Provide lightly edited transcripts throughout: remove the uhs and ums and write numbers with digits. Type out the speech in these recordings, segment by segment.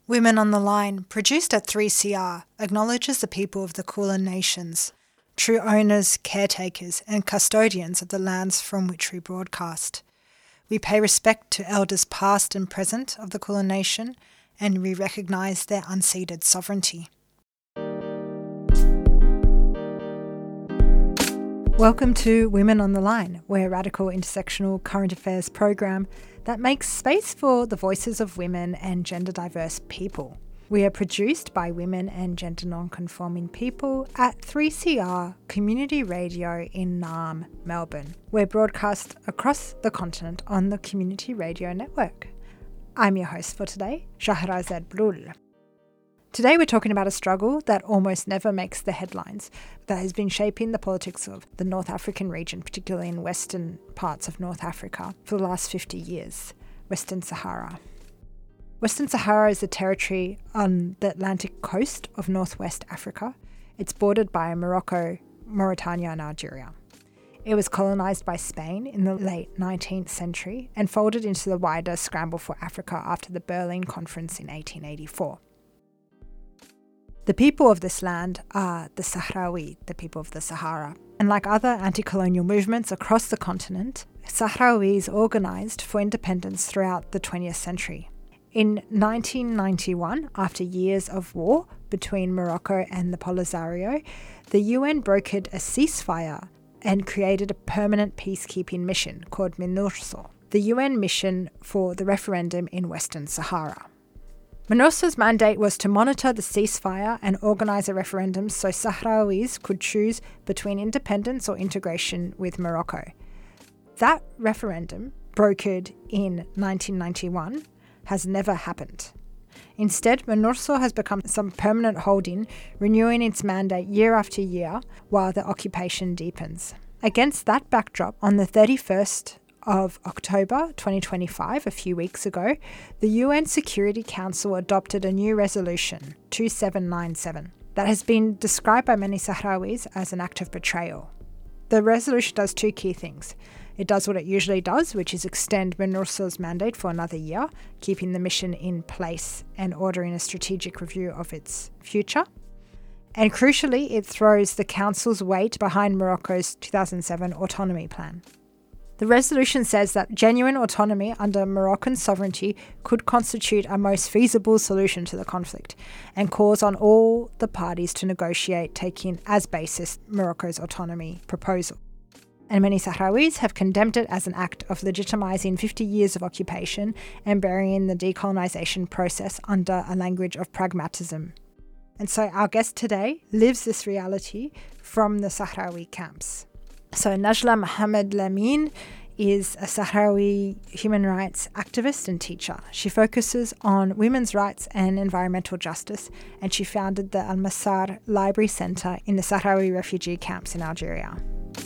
Women on the Line, produced at 3CR, acknowledges the people of the Kulin Nations, true owners, caretakers, and custodians of the lands from which we broadcast. We pay respect to elders past and present of the Kulin Nation, and we recognise their unceded sovereignty. Welcome to Women on the Line. We're a radical intersectional current affairs program that makes space for the voices of women and gender diverse people. We are produced by women and gender non-conforming people at 3CR Community Radio in Naarm, Melbourne. We're broadcast across the continent on the Community Radio Network. I'm your host for today, Shahrazad Blul. Today we're talking about a struggle that almost never makes the headlines, that has been shaping the politics of the North African region, particularly in western parts of North Africa, for the last 50 years, Western Sahara. Western Sahara is a territory on the Atlantic coast of northwest Africa. It's bordered by Morocco, Mauritania and Algeria. It was colonised by Spain in the late 19th century and folded into the wider scramble for Africa after the Berlin Conference in 1884. The people of this land are the Sahrawi, the people of the Sahara. And like other anti-colonial movements across the continent, Sahrawis organised for independence throughout the 20th century. In 1991, after years of war between Morocco and the Polisario, the UN brokered a ceasefire and created a permanent peacekeeping mission called MINURSO, the UN mission for the referendum in Western Sahara. MINURSO's mandate was to monitor the ceasefire and organise a referendum so Sahrawis could choose between independence or integration with Morocco. That referendum, brokered in 1991, has never happened. Instead, MINURSO has become some permanent holding, renewing its mandate year after year while the occupation deepens. Against that backdrop, on the 31st of October 2025, a few weeks ago, the UN Security Council adopted a new resolution, 2797, that has been described by many Sahrawis as an act of betrayal. The resolution does two key things. It does what it usually does, which is extend MINURSO's mandate for another year, keeping the mission in place and ordering a strategic review of its future. And crucially, it throws the Council's weight behind Morocco's 2007 autonomy plan. The resolution says that genuine autonomy under Moroccan sovereignty could constitute a most feasible solution to the conflict and calls on all the parties to negotiate, taking as basis Morocco's autonomy proposal. And many Sahrawis have condemned it as an act of legitimising 50 years of occupation and burying the decolonisation process under a language of pragmatism. And so our guest today lives this reality from the Sahrawi camps. So Najla Mohamed Lamine is a Sahrawi human rights activist and teacher. She focuses on women's rights and environmental justice, and she founded the Al Masar Library Centre in the Sahrawi refugee camps in Algeria.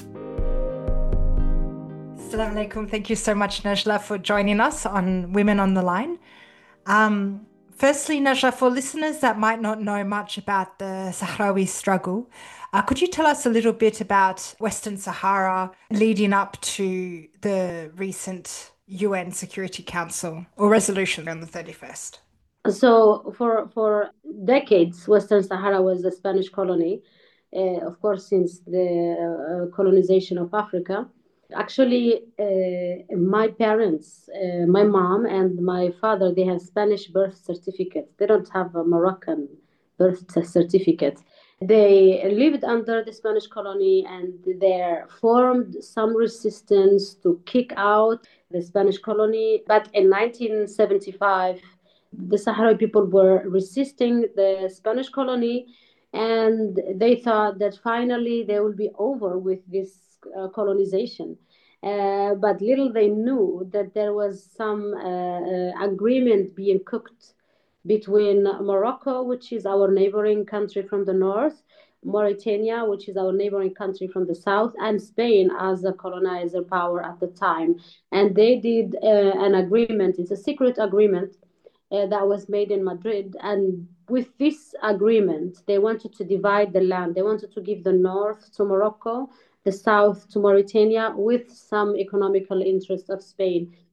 Assalamu alaikum. Thank you so much, Najla, for joining us on Women on the Line. Firstly, Najla, for listeners that might not know much about the Sahrawi struggle, could you tell us a little bit about Western Sahara leading up to the recent UN Security Council or resolution on the 31st? So for decades, Western Sahara was a Spanish colony, of course, since the colonization of Africa. Actually, my parents, my mom and my father, they have Spanish birth certificates. They don't have a Moroccan birth certificate. They lived under the Spanish colony and they formed some resistance to kick out the Spanish colony. But in 1975, the Sahrawi people were resisting the Spanish colony, and they thought that finally they will be over with this colonization. But little they knew that there was some agreement being cooked between Morocco, which is our neighboring country from the north, Mauritania, which is our neighboring country from the south, and Spain as a colonizer power at the time. And they did an agreement. It's a secret agreement that was made in Madrid. And with this agreement, they wanted to divide the land. They wanted to give the north to Morocco, the south to Mauritania, with some economical interest of Spain.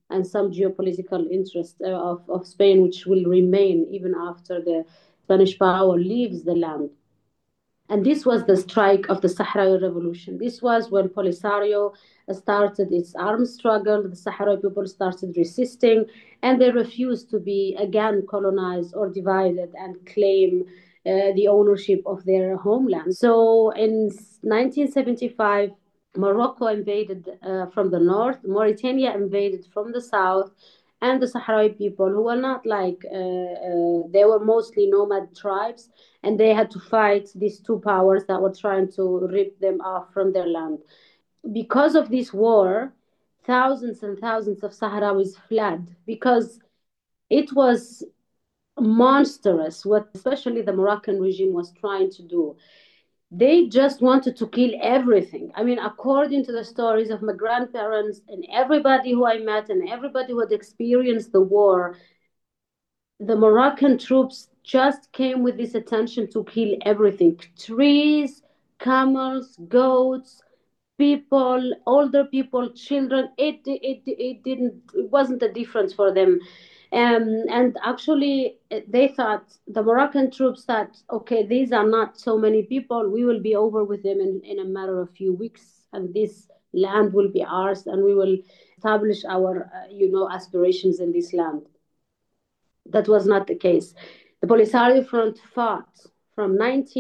and some geopolitical interest of Spain, which will remain even after the Spanish power leaves the land. And this was the strike of the Sahrawi Revolution. This was when Polisario started its armed struggle. The Sahrawi people started resisting, and they refused to be again colonized or divided and claim the ownership of their homeland. So in 1975, Morocco invaded from the north, Mauritania invaded from the south, and the Sahrawi people, who were not like, they were mostly nomad tribes, and they had to fight these two powers that were trying to rip them off from their land. Because of this war, thousands and thousands of Sahrawis fled because it was monstrous what especially the Moroccan regime was trying to do. They just wanted to kill everything. I mean, according to the stories of my grandparents and everybody who I met and everybody who had experienced the war, the Moroccan troops just came with this attention to kill everything: trees, camels, goats, people, older people, children. It wasn't a difference for them. And actually, they thought, the Moroccan troops thought, okay, these are not so many people. We will be over with them in a matter of few weeks, and this land will be ours, and we will establish our, aspirations in this land. That was not the case. The Polisario Front fought from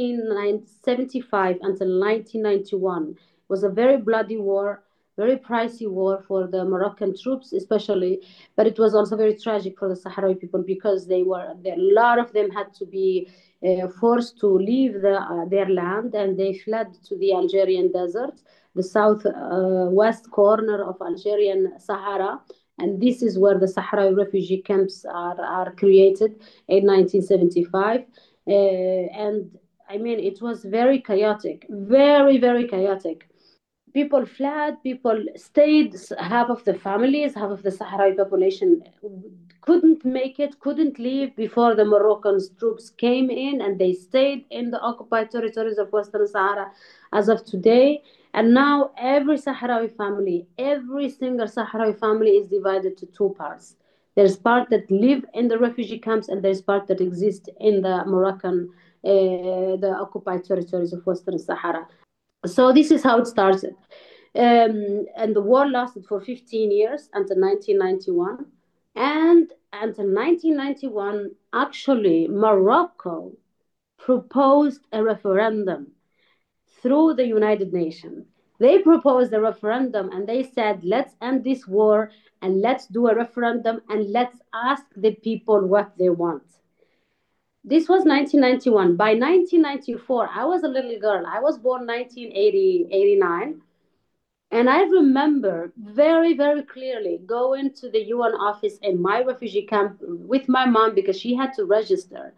1975 until 1991. It was a very bloody war, very pricey war for the Moroccan troops, especially, but it was also very tragic for the Sahrawi people because a lot of them had to be forced to leave their land, and they fled to the Algerian desert, the southwest corner of Algerian Sahara, and this is where the Sahrawi refugee camps are created in 1975. And I mean, it was very chaotic, very, very chaotic. People fled, people stayed. Half of the families, half of the Sahrawi population couldn't make it, couldn't leave before the Moroccan troops came in, and they stayed in the occupied territories of Western Sahara as of today. And now every Sahrawi family, every single Sahrawi family is divided to two parts. There's part that live in the refugee camps, and there's part that exist in the Moroccan, the occupied territories of Western Sahara. So this is how it started. And the war lasted for 15 years until 1991. And until 1991, actually, Morocco proposed a referendum through the United Nations. They proposed a referendum, and they said, let's end this war and let's do a referendum and let's ask the people what they want. This was 1991. By 1994, I was a little girl. I was born 1989. And I remember very, very clearly going to the UN office in my refugee camp with my mom, because she had to register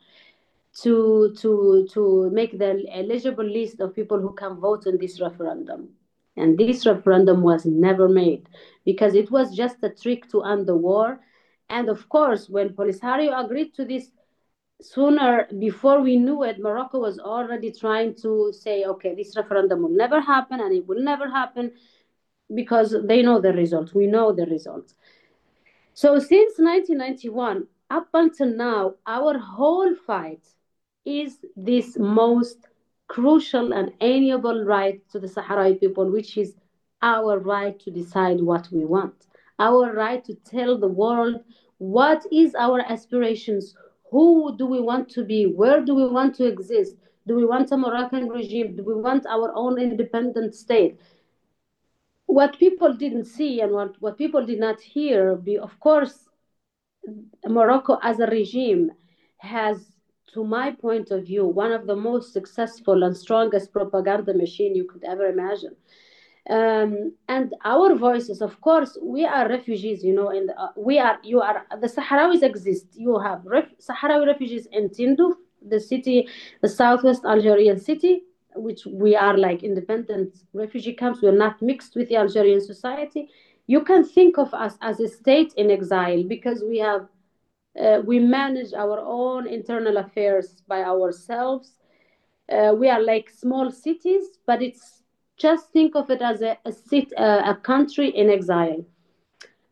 to make the eligible list of people who can vote in this referendum. And this referendum was never made because it was just a trick to end the war. And of course, when Polisario agreed to this, sooner, before we knew it, Morocco was already trying to say, okay, this referendum will never happen, and it will never happen, because they know the result. We know the result. So since 1991 up until now, our whole fight is this most crucial and amiable right to the Sahrawi people, which is our right to decide what we want, our right to tell the world what is our aspirations, who do we want to be, where do we want to exist, do we want a Moroccan regime, do we want our own independent state. What people didn't see and what people did not hear, of course, Morocco as a regime has, to my point of view, one of the most successful and strongest propaganda machine you could ever imagine. And our voices, of course, we are refugees, and the Sahrawis exist. You have Sahrawi refugees in Tindouf, the city, the southwest Algerian city, which we are like independent refugee camps. We're not mixed with the Algerian society. You can think of us as a state in exile because we manage our own internal affairs by ourselves. We are like small cities, but it's just think of it as a country in exile.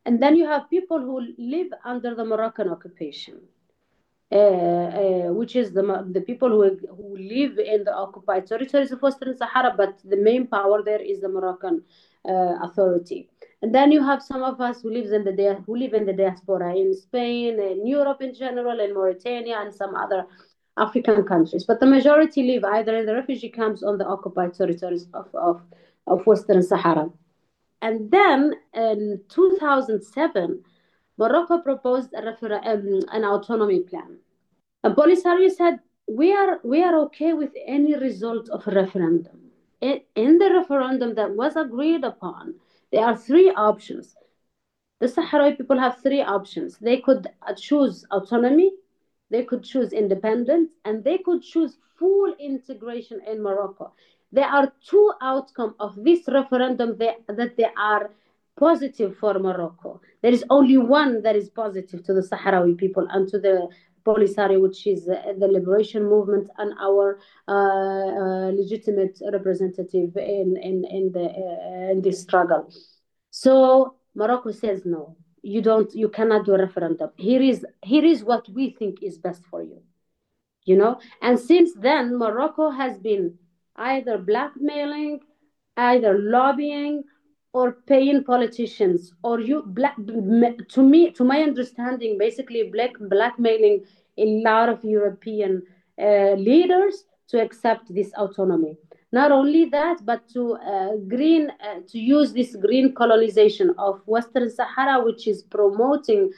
And then you have people who live under the Moroccan occupation, which is the people who live in the occupied territories of Western Sahara, but the main power there is the Moroccan authority. And then you have some of us who live in the diaspora in Spain, in Europe in general, in Mauritania, and some other African countries. But the majority live either in the refugee camps on the occupied territories of Western Sahara. And then in 2007, Morocco proposed an autonomy plan. And Polisario said, we are okay with any result of a referendum. In the referendum that was agreed upon, there are three options. The Sahrawi people have three options. They could choose autonomy, they could choose independence, and they could choose full integration in Morocco. There are two outcomes of this referendum that they are positive for Morocco. There is only one that is positive to the Sahrawi people and to the Polisario, which is the liberation movement and our legitimate representative in this struggle. So Morocco says no. You cannot do a referendum. Here is what we think is best for you. And since then Morocco has been either blackmailing, either lobbying, or paying politicians, or to my understanding, basically blackmailing a lot of European leaders to accept this autonomy. Not only that, but to use this green colonization of Western Sahara, which is promoting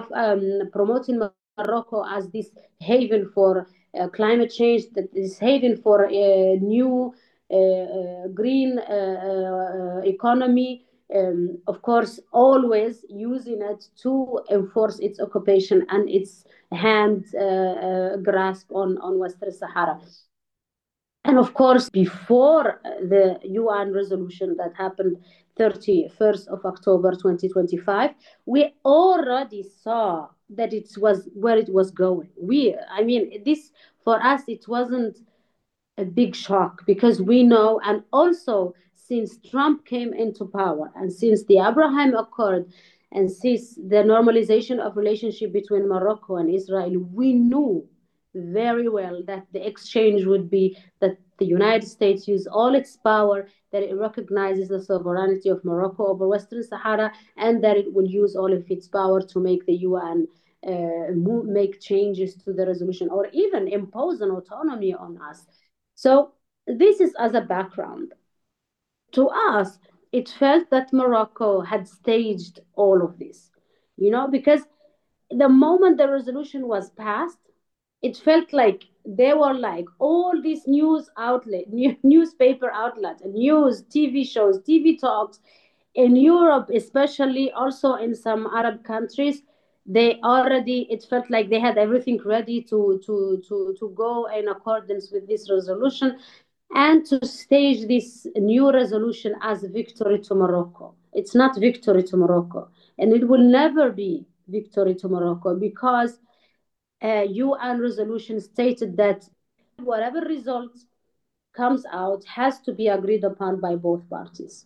Morocco as this haven for climate change, this haven for a new green economy. Of course, always using it to enforce its occupation and its hand grasp on Western Sahara. And of course, before the UN resolution that happened 31st of October 2025, we already saw that it was where it was going. This for us, it wasn't a big shock because we know, and also since Trump came into power and since the Abraham Accord and since the normalization of relationship between Morocco and Israel, we knew very well that the exchange would be that the United States use all its power, that it recognizes the sovereignty of Morocco over Western Sahara, and that it will use all of its power to make the UN make changes to the resolution or even impose an autonomy on us. So this is as a background. To us, it felt that Morocco had staged all of this, because the moment the resolution was passed, it felt like they were like all these newspaper outlets, news, TV shows, TV talks in Europe, especially also in some Arab countries. It felt like they had everything ready to go in accordance with this resolution and to stage this new resolution as victory to Morocco. It's not victory to Morocco, and it will never be victory to Morocco because UN resolution stated that whatever result comes out has to be agreed upon by both parties.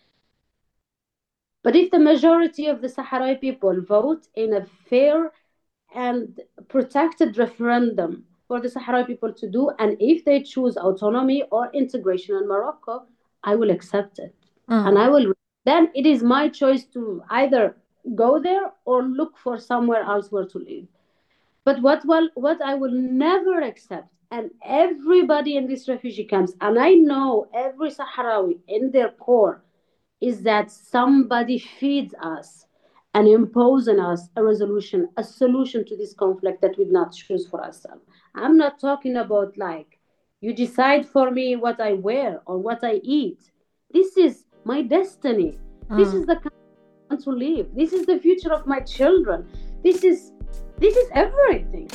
But if the majority of the Sahrawi people vote in a fair and protected referendum for the Sahrawi people to do, and if they choose autonomy or integration in Morocco, I will accept it. And then it is my choice to either go there or look for somewhere else where to live. But what I will never accept, and everybody in these refugee camps, and I know every Sahrawi in their core, is that somebody feeds us and imposes on us a solution to this conflict that we did not choose for ourselves. I'm not talking about like, you decide for me what I wear or what I eat. This is my destiny. This is the country I want to live. This is the future of my children. This is everything.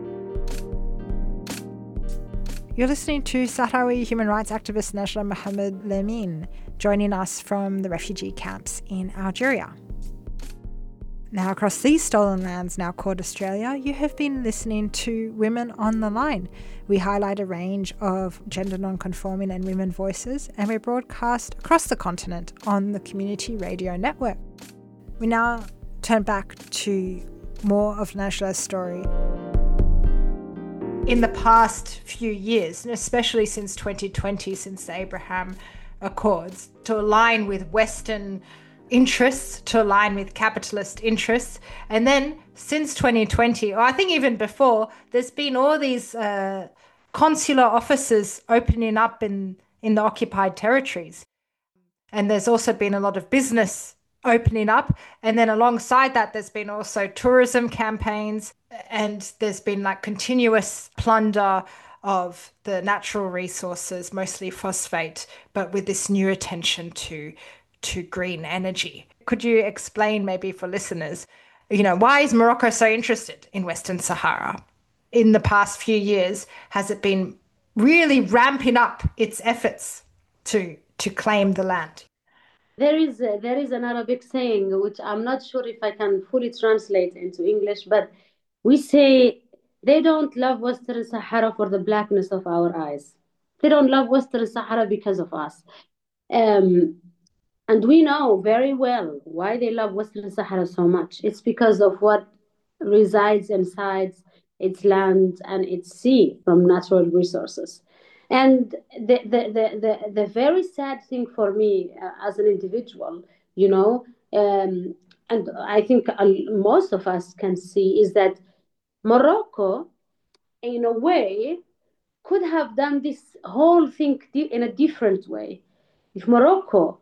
You're listening to Sahrawi human rights activist Najla Mohammed Lemine, joining us from the refugee camps in Algeria. Now, across these stolen lands now called Australia, you have been listening to Women on the Line. We highlight a range of gender non-conforming and women voices, and we broadcast across the continent on the Community Radio Network. We now turn back to more of Najla's story. In the past few years, and especially since 2020, since the Abraham Accords, to align with Western interests, to align with capitalist interests. And then since 2020, or I think even before, there's been all these consular offices opening up in the occupied territories. And there's also been a lot of business opening up. And then alongside that, there's been also tourism campaigns, and there's been like continuous plunder of the natural resources, mostly phosphate, but with this new attention to green energy. Could you explain maybe for listeners, why is Morocco so interested in Western Sahara? In the past few years, has it been really ramping up its efforts to claim the land? There is an Arabic saying, which I'm not sure if I can fully translate into English, but we say they don't love Western Sahara for the blackness of our eyes. They don't love Western Sahara because of us. And we know very well why they love Western Sahara so much. It's because of what resides inside its land and its sea from natural resources. And the very sad thing for me as an individual, and I think most of us can see, is that Morocco, in a way, could have done this whole thing in a different way. If Morocco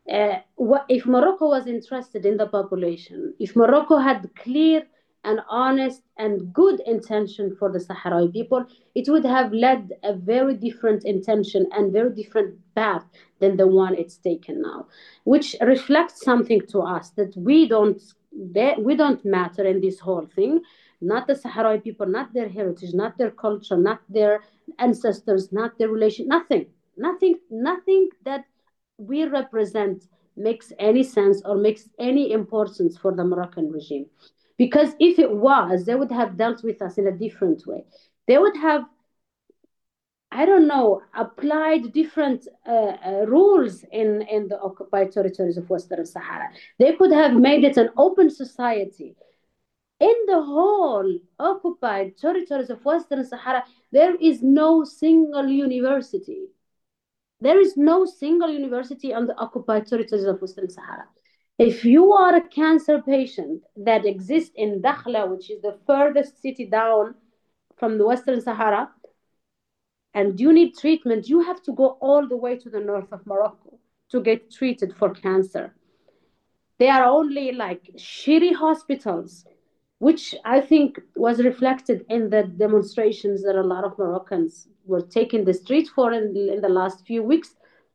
was interested in the population, if Morocco had clear and honest and good intention for the Sahrawi people, it would have led a very different intention and very different path than the one it's taken now, which reflects something to us, that we don't matter in this whole thing. Not the Sahrawi people, not their heritage, not their culture, not their ancestors, not their relation, nothing that we represent makes any sense or makes any importance for the Moroccan regime. Because if it was, they would have dealt with us in a different way. They would have, I don't know, applied different rules in the occupied territories of Western Sahara. They could have made it an open society. In the whole occupied territories of Western Sahara, there is no single university. There is no single university on the occupied territories of Western Sahara. If you are a cancer patient that exists in Dakhla, which is the furthest city down from the Western Sahara, and you need treatment, you have to go all the way to the north of Morocco to get treated for cancer. There are only like shitty hospitals, which I think was reflected in the demonstrations that a lot of Moroccans were taking the streets for in the last few weeks.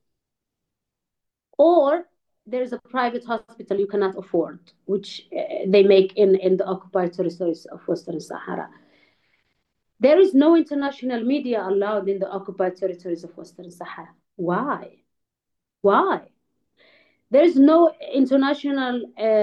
Or there's a private hospital you cannot afford, which they make in the occupied territories of Western Sahara. There is no international media allowed in the occupied territories of Western Sahara. Why? There is no international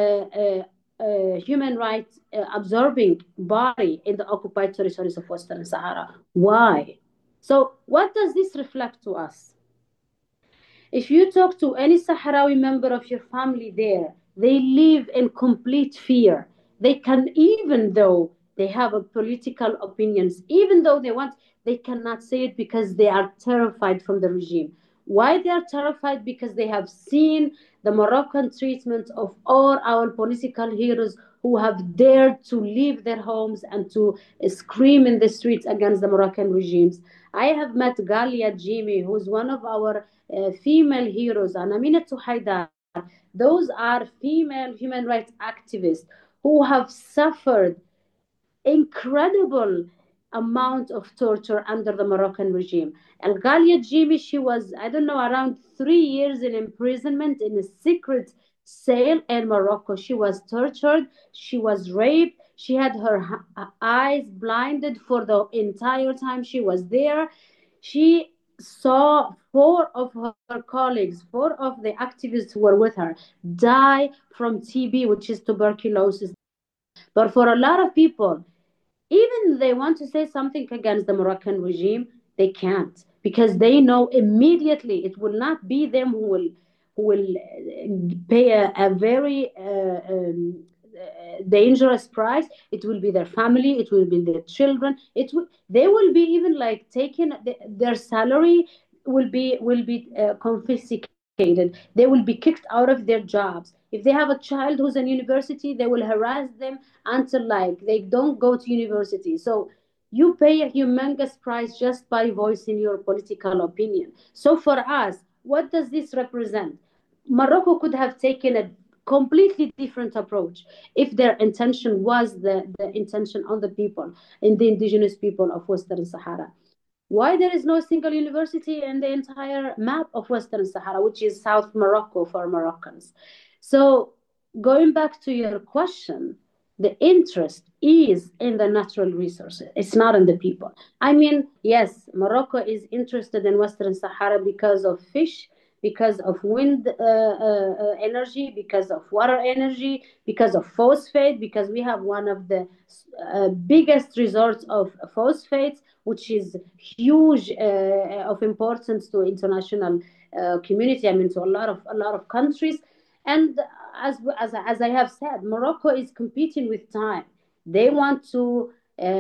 human rights absorbing body in the occupied territories of Western Sahara. Why? So what does this reflect to us? If you talk to any Sahrawi member of your family there, they live in complete fear. They can, even though they have political opinions, even though they cannot say it because they are terrified from the regime. Why they are terrified? Because they have seen the Moroccan treatment of all our political heroes who have dared to leave their homes and to scream in the streets against the Moroccan regimes. I have met Galia Jimi, who's one of our female heroes, and Aminatu Haidar. Those are female human rights activists who have suffered incredible amount of torture under the Moroccan regime. Al Ghalia Jimi, she was, I don't know, around 3 years in imprisonment in a secret cell in Morocco. She was tortured, she was raped, she had her eyes blinded for the entire time she was there. She saw 4 of her colleagues, 4 of the activists who were with her, die from TB, which is tuberculosis. But for a lot of people, even they want to say something against the Moroccan regime, they can't, because they know immediately it will not be them who will pay a very dangerous price. It will be their family, it will be their children, they will be even like taken, their salary will be confiscated. They will be kicked out of their jobs. If they have a child who's in university, they will harass them until like they don't go to university. So you pay a humongous price just by voicing your political opinion. So for us, what does this represent? Morocco could have taken a completely different approach if their intention was the intention on the people, in the indigenous people of Western Sahara. Why there is no single university in the entire map of Western Sahara, which is South Morocco for Moroccans? So going back to your question, the interest is in the natural resources. It's not in the people. I mean, yes, Morocco is interested in Western Sahara because of fish, because of wind energy, because of water energy, because of phosphate, because we have one of the biggest resorts of phosphates, which is huge of importance to international community. I mean, to a lot of countries. And as I have said, Morocco is competing with time. They want to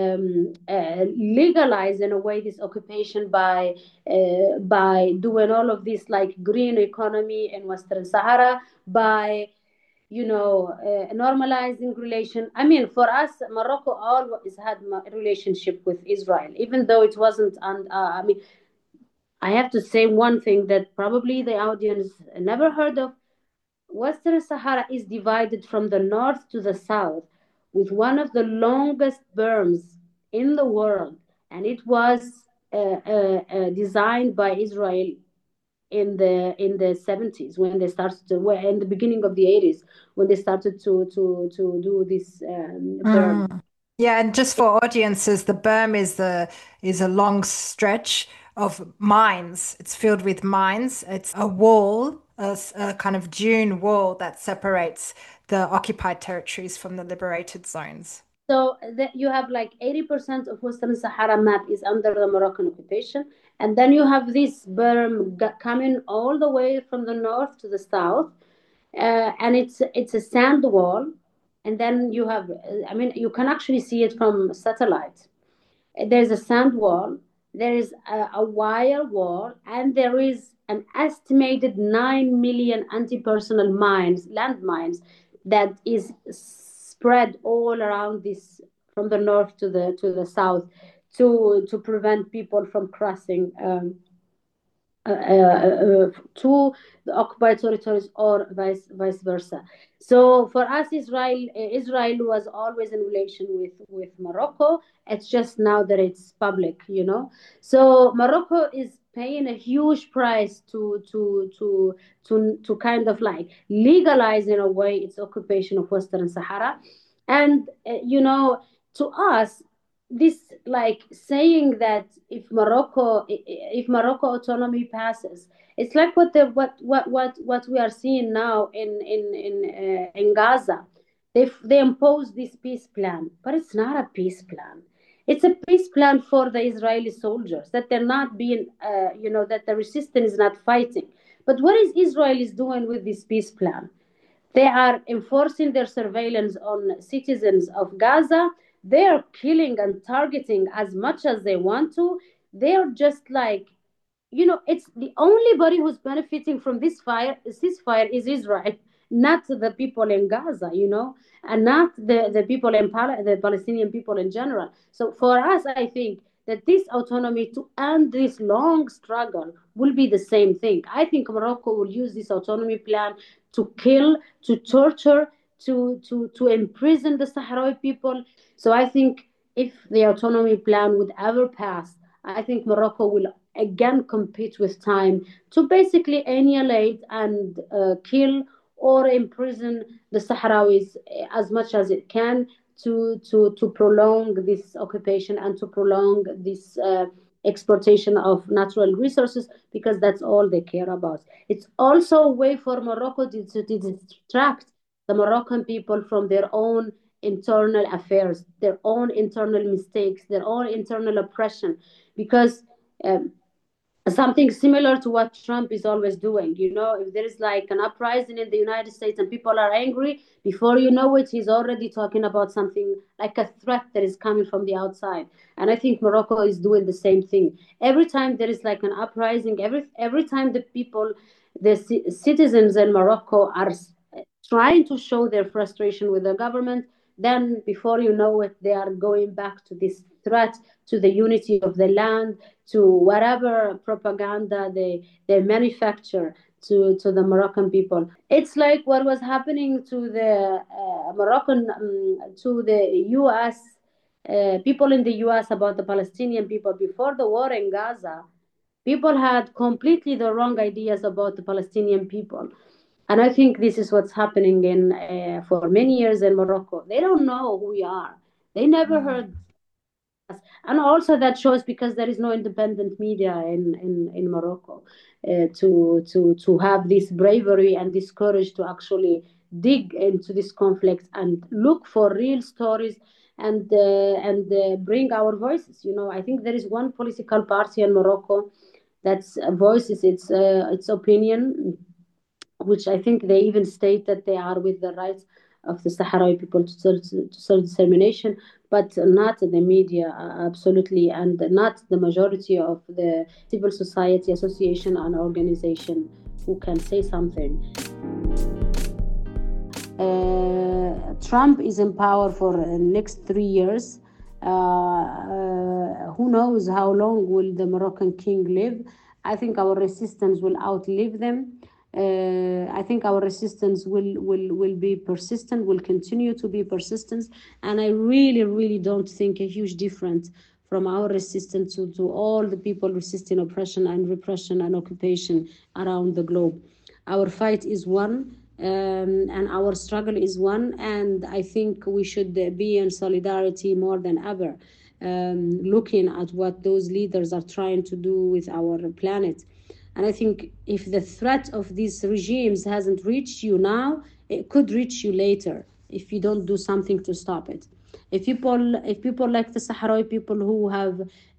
legalize in a way this occupation by doing all of this like green economy in Western Sahara, by normalizing relation. I mean, for us, Morocco always had a relationship with Israel, even though it wasn't. And I mean, I have to say one thing that probably the audience never heard of. Western Sahara is divided from the north to the south with one of the longest berms in the world, and it was designed by Israel in the 70s, when they started to, well, in the beginning of the 80s, when they started to do this berm. Yeah, and just for audiences, the berm is a long stretch of mines. It's filled with mines. It's a wall, a kind of dune wall that separates the occupied territories from the liberated zones. So that you have like 80% of Western Sahara map is under the Moroccan occupation. And then you have this berm coming all the way from the north to the south. And it's a sand wall. And then you have, I mean, you can actually see it from satellite. There's a sand wall, there is a wire wall, and there is an estimated 9 million anti-personnel mines, landmines, that is spread all around this, from the north to the south, to prevent people from crossing to the occupied territories, or vice versa. So for us, Israel was always in relation with Morocco. It's just now that it's public. So Morocco is paying a huge price to kind of like legalize in a way its occupation of Western Sahara. And to us, this like saying that if Morocco autonomy passes, it's like what we are seeing now in Gaza. They impose this peace plan, but it's not a peace plan. It's a peace plan for the Israeli soldiers, that they're not being that the resistance is not fighting. But what is Israel is doing with this peace plan? They are enforcing their surveillance on citizens of Gaza. They are killing and targeting as much as they want to. They're just like, it's the only body who's benefiting from this ceasefire is Israel, not the people in Gaza, and not the people the Palestinian people in general. So for us, I think that this autonomy to end this long struggle will be the same thing. I think Morocco will use this autonomy plan to kill, to torture, to imprison the Sahrawi people. So I think if the autonomy plan would ever pass, I think Morocco will again compete with time to basically annihilate and kill or imprison the Sahrawis as much as it can, to prolong this occupation and to prolong this exploitation of natural resources, because that's all they care about. It's also a way for Morocco to distract the Moroccan people from their own internal affairs, their own internal mistakes, their own internal oppression, because um, something similar to what Trump is always doing. You know, if there is like an uprising in the United States and people are angry, before you know it, he's already talking about something like a threat that is coming from the outside. And I think Morocco is doing the same thing. Every time there is like an uprising, every time the people, the citizens in Morocco are trying to show their frustration with the government, then before you know it, they are going back to this threat to the unity of the land, to whatever propaganda they manufacture to the Moroccan people. It's like what was happening to the Moroccan, to the U.S. People in the U.S. about the Palestinian people before the war in Gaza. People had completely the wrong ideas about the Palestinian people. And I think this is what's happening in for many years in Morocco. They don't know who we are. They never heard us. And also that shows because there is no independent media in Morocco to have this bravery and this courage to actually dig into this conflict and look for real stories and bring our voices. You know, I think there is one political party in Morocco that voices its opinion, which I think they even state that they are with the rights of the Sahrawi people to self-determination, but not the media, absolutely, and not the majority of the civil society association and organization who can say something. Trump is in power for the next 3 years. Who knows how long will the Moroccan king live? I think our resistance will outlive them. I think our resistance will be persistent, will continue to be persistent. And I really don't think a huge difference from our resistance to all the people resisting oppression and repression and occupation around the globe. Our fight is one. And our struggle is one, and I think we should be in solidarity more than ever, looking at what those leaders are trying to do with our planet. And I think if the threat of these regimes hasn't reached you now, it could reach you later if you don't do something to stop it. If people like the Sahrawi people who have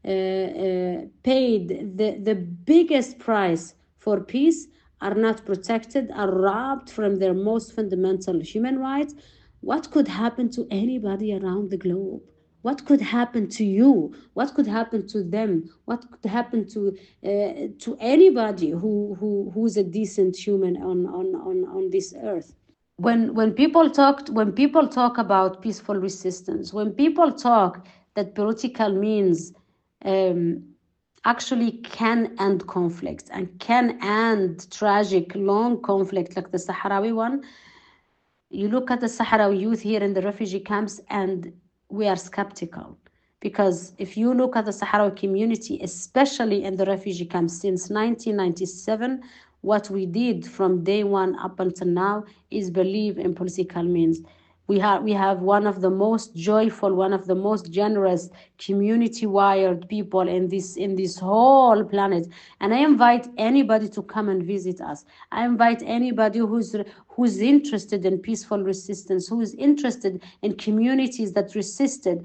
paid the biggest price for peace are not protected, are robbed from their most fundamental human rights, what could happen to anybody around the globe? What could happen to you? What could happen to them? What could happen to anybody who's a decent human on this earth? When people talk about peaceful resistance, when people talk that political means actually can end conflict and can end tragic long conflict like the Sahrawi one, you look at the Sahrawi youth here in the refugee camps and we are skeptical. Because if you look at the Sahrawi community, especially in the refugee camps since 1997, what we did from day one up until now is believe in political means. We have one of the most joyful, one of the most generous, community-wired people in this whole planet. And I invite anybody to come and visit us. I invite anybody who's interested in peaceful resistance, who is interested in communities that resisted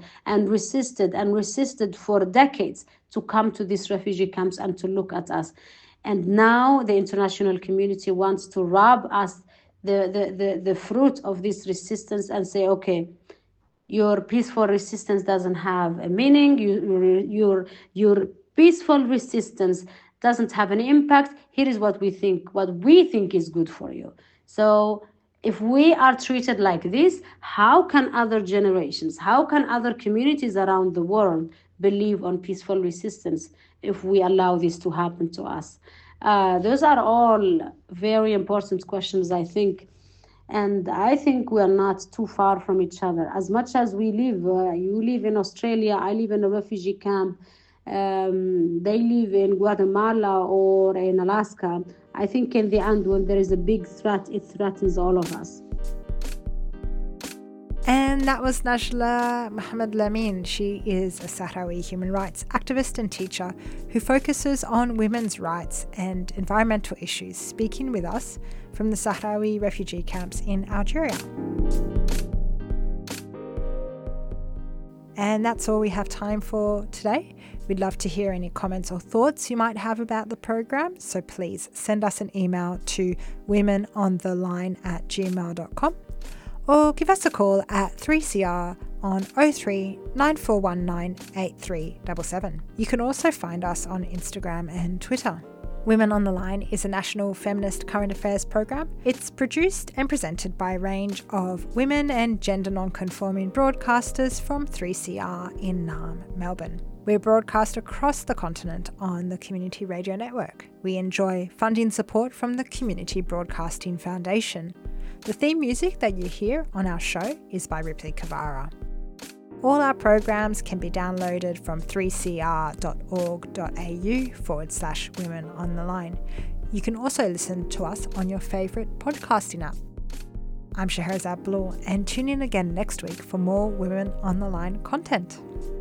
for decades to come to these refugee camps and to look at us. And now the international community wants to rob us the fruit of this resistance and say, okay, your peaceful resistance doesn't have a meaning, your peaceful resistance doesn't have an impact. Here is what we think is good for you. So if we are treated like this, how can other generations, how can other communities around the world believe on peaceful resistance if we allow this to happen to us? Those are all very important questions, I think. And I think we are not too far from each other. As much as we live, you live in Australia, I live in a refugee camp, they live in Guatemala or in Alaska. I think in the end, when there is a big threat, it threatens all of us. And that was Najla Mohamed Lamine. She is a Sahrawi human rights activist and teacher who focuses on women's rights and environmental issues, speaking with us from the Sahrawi refugee camps in Algeria. And that's all we have time for today. We'd love to hear any comments or thoughts you might have about the program, so please send us an email to womenontheline@gmail.com or give us a call at 3CR on 03 9419 8377. You can also find us on Instagram and Twitter. Women on the Line is a national feminist current affairs program. It's produced and presented by a range of women and gender non-conforming broadcasters from 3CR in Naarm, Melbourne. We're broadcast across the continent on the Community Radio Network. We enjoy funding support from the Community Broadcasting Foundation. The theme music that you hear on our show is by Ripley Kavara. All our programs can be downloaded from 3cr.org.au/Women on the Line. You can also listen to us on your favourite podcasting app. I'm Scheherazade Blue, and tune in again next week for more Women on the Line content.